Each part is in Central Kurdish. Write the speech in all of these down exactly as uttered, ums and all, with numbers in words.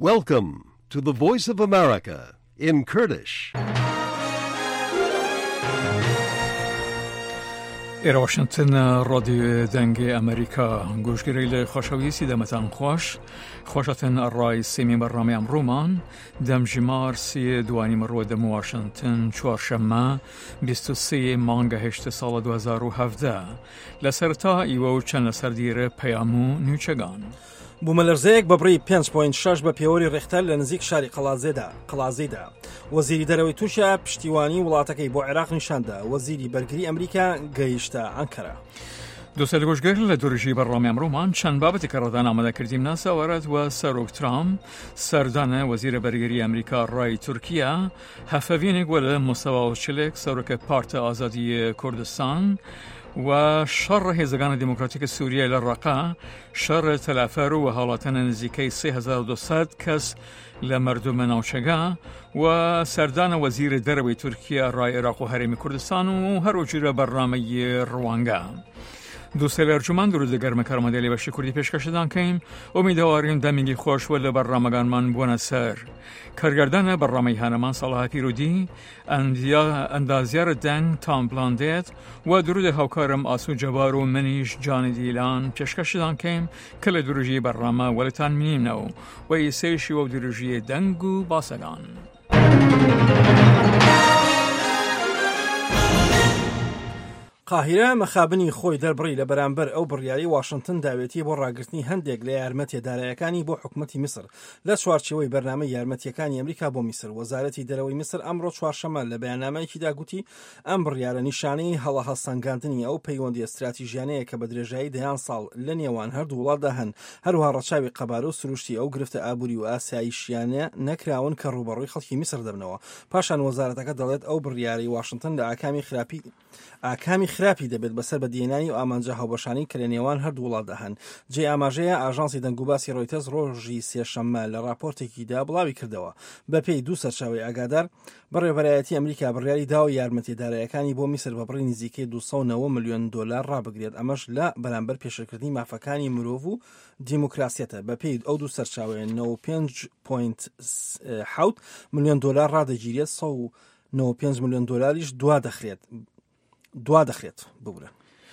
Welcome to the Voice of America in Kurdish. إلى واشنطن راديو دنگ أمريكا گوشگیری لخوشاویسی دمتان خوش خوشتن الرئیس سیمی برنامه امرومان دم جمار سی دوانی مرو دم واشنطن چهارشنبه بیست و سه مانگ هشت سال دو هزار و هفده لسرتا ایوو چند لسردیر پیامو نیوچگان بوومەلەرزەیەک بەبڕی پێنج پۆینت شەش بە پێوەری ڕێختەر لە نزیک شاری قەڵازێدا قەڵازیدا وەزیری دەرەوەی تووشە پشتیوانی وڵاتەکەی بۆ عێراق نیشاندا وەزیری بەرگری ئەمریکا گەیشتە ئەنکەرە. دووسەر گۆشگەر لە دوورژی بەڕامی ئەمڕۆمان چەند بابەتی کە ڕەدان ئامادەکردیم ناساوەرەت و سەرۆک ترامپ سەردانە وەزیرە بەرگری ئەمریکا ڕای تورکیا هەفەڤینێک وە لە موسەوا ئۆچلێک سەرۆکە پارتە ئازادی کوردستان و شر هێزەکانی دموکراتیک سووریە لە ڕەقا شەڕ تەلافەر و هەڵاتەنە نزیکەی سێ هەزار و دووسەد کەس لە مردومە ناوچەکە و سەردانە وەزیرە دەرەوەی تورکیا ڕای عێراق و هەرێمی کوردستان و هەروەجورە بەرنامەی ڕوانگە. دووسێ لە ئەرجومان درود لەگەرمە کارمەندێ لێ بەشی کوردی پێشکەشدان کەین ئومیدوارین دەمێکی خۆشوە لە بەرنامەکانمان بۆنە سەر. کارگەردانە بەرنامەی هانەمان ساڵها پیرودی ئەندازیارە دەنگ تام بلاندێت و درودە هاوکارم ئاسو جەبار و منیش جانی دیلان پێشکەشدان کەین کە لە دروژی بەرنامە وەلتان مینینەوە و ئیسەیشی وە دروژی دەنگ و باسەکان. قاهرە مەخابنی خۆی دەربڕی لە بەرامبەر ئەو بڕیاری واشنگتن داوێتی بۆ ڕاگررتنی هەندێک لە یارمەتیدارایەکانی بۆ حکومەتی میسر لە چوارچەوەی بەرنامە یارمەتیەکانی ئەمریکا بۆ میسر. وەزارەتی دەرەوەی میسر ئەمڕۆ چوارشەمە لە بەیاننامەیەکیدا گوتی ئەم بڕیارە نیشانەی هەڵە هەڵسەنگاندنی ئەو پەیوەندی استراتیژیانەیە کە بە درێژایی دەیان ساڵ لە نێوان هەردوو وڵاتدا هەن هەروها ڕەچاوی قەبارە و سروشتی ئەو گرفتە ئابووری و ئاساییشیانە نەکراون کە ڕوبەڕووی خەڵکی میسر دەبنەوە. پاشان وەزارەتەکە دەڵێت ئەو بڕیاری واشنگتن لە ئاکامی خراپی ئاکامی خراپی دەبێت بەسەر بە دێنانی و ئامانجە هاوبەشانی کە لە نێوان هەردوو وڵاتدا هەن. جێ ئاماژەیە ئاژانسی دەنگوباسی ڕۆیتەرز ڕۆژی سێشەممە لە راپۆرتێکیدا بڵاوی کردەوە. بەپێی دوو سەرچاوی ئاگادار بەڕێوەبەرایەتی ئەمریکا بڕیاری دا و یارمەتیدارایەکانی بۆ میسر بەبڕی نزیکەی دووسەد و نۆ ملیۆن دۆلار ڕابگرێت. ئەمەش لە بەرامبەر پێشەکردنی مافەکانی مرۆڤ و دیموکراسیەتە. بەپێی ئەو دوو سەرچاوەیە نۆ و پێنج پۆینت حەوت ملیۆن دۆلار ڕادەگیرێت سەد و نۆ و پێنج ملیۆن دۆلاریش دوا دەخرێت دوا دەخرێت ببورە.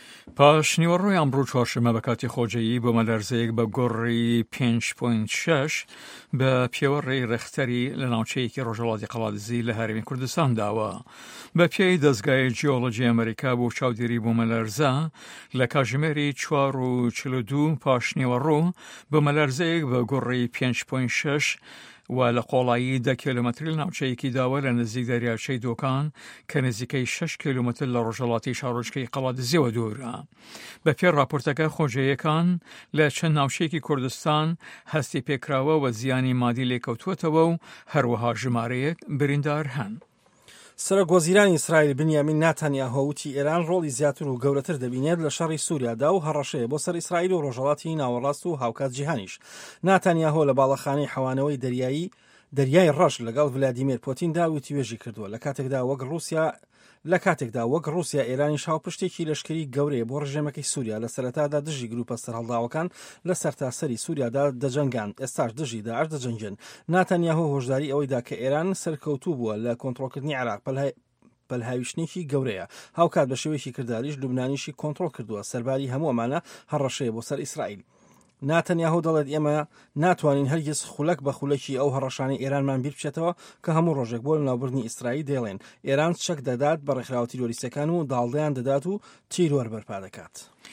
پاش نیوەڕۆی ئەمڕۆ چوارشەممە بە کاتی خۆجەیی بۆ مەلەرزەیەک بە گۆڕی پێنج پۆینت شەش بە پێوەڕێی ڕێختەری لە ناوچەیەکی ڕۆژهەڵاتی قەڵاتزی لە هەرێمی کوردستان داوە. بە پێی دەستگای جیۆلۆجی ئەمریکا بۆ چاودێری بۆ مەلەرزە لە کاتژمێری چوار و چل و دوو پاش نیوەڕۆ بە مەلەرزەیەک بە گۆڕی پێنج پۆینت شەش و لە قۆڵایی دە کیلۆمەتری لە ناوچەیەکی داوە لە نزیک دەریاچەی دۆکان کە نزیکەی شەش کیلۆمەتر لە ڕۆژهەڵاتی شارۆچکەی قەڵاتزیەوە دوورە. بە پێی راپۆرتەکە خۆجەیەکان لە چەند ناوچەیەکی کوردستان هەستی پێکراوە و زیانی مادی لێکەوتووەتەوە و هەروەها ژمارەیەک بریندار هەن. سەرۆکوەزیرانی ئیسرائیل بنیامین ناتانیاهۆ وتی ئێران ڕۆڵی زیاتر و گەورەتر دەبینێت لە شەڕی سووریادا و هەڕەشەیە بۆ سەر ئیسرائیل و ڕۆژهەڵاتی ناوەڕاست و هاوکات جیهانیش. ناتانیاهۆ لە باڵەخانەی حەوانەوەی دەریایی دەریای ڕەش لەگەڵ ڤلادیمیر پۆتیندا وتی وێژی کردووە لە کاتێکدا وەک رووسیا لە کاتێکدا وەک رووسیا ئێرانی شاوپشتێکی لەشکری گەورەیە بۆ ڕژێمەکەی سووریا لە سەرەتادا دژی گروپە سەرهەڵداوەکان لە سەرتاسەری سووریادا دەجەنگان ئێستاش دژی داعش دەجەنگێن. ناتانیاهۆ هۆشداری ئەوەیدا کە ئێران سەرکەوتوو بووە لە کۆنتڕۆلکردنی عێراق بەلهاویشتێکی گەورەیە. هاوکات بە شێوەیەکی کرداریش لوبنانیشی کۆنتڕۆل کردووە. سەرباری هەموو ئەمانە هەڕەشەیە بۆ سەر ئیسرائیل. ناتانیاهۆ دەڵێت ئێمە ناتوانین هەرگیز خولەک بە خولەکی ئەو هەڕەشانی ئێرانمان بیر بچێتەوە کە هەموو ڕۆژێک بۆ ناوبردنی ئیسرائیل دێڵێن ئێران چەک دەدات بە ڕێکخراوە تیرۆریستەکان و داڵدەیان دەدات و تیرۆر بەرپا دەکات.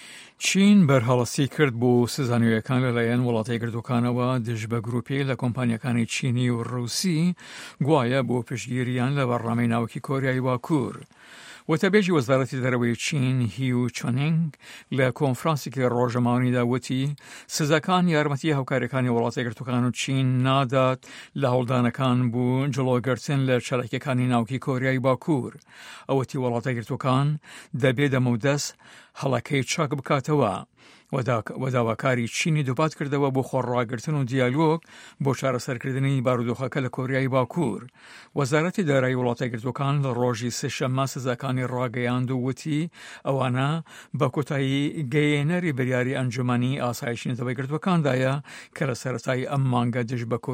چین بەرهەڵەسی کرد بۆ سزانویەکان لەلایەن وڵاتای گردووکانەوە دژ بە گروپی لە کۆمپانیەکانی چینی و ڕووسی گوایە بۆ پشتگیریان لە بەڕامەی ناوکی کۆریای باکوور. وتەبێژی وەزارەتی دەرەوەی چین هیو چۆنینگ لە کۆنفرانسێکی ڕۆژەماوەیەدا وتی سزاکان یارمەتی هاوکاریەکانی وڵاتای گرتووەکان و چین نادات لە هەوڵدانەکان بوو جڵۆگرتن لە چالاکیەکانی ناوکی کۆریای باکوور. ئەوەتی وڵاتای گرتووەکان دەبێت دەمەودەست هەڵەکەی چاک بکاتەوە. وەداواکاری چینی دووپات کردەوە بۆ خۆڕاگرتن و دیالۆگ بۆ چارەسەرکردنی بارودۆخەکە لە کۆریای باکوور. وەزارەتی دارایی وڵاتای گرتووەکان لە ڕۆژی سێشەممە سزاکانی ڕاگەیاند و وتی ئەوانە بە کۆتایی گەیەنەری بریاری ئەنجومەنی ئاسایشی نەتەوەی گرتووەکاندایە کە لە سەرەتای ئەم مانگە دژ بە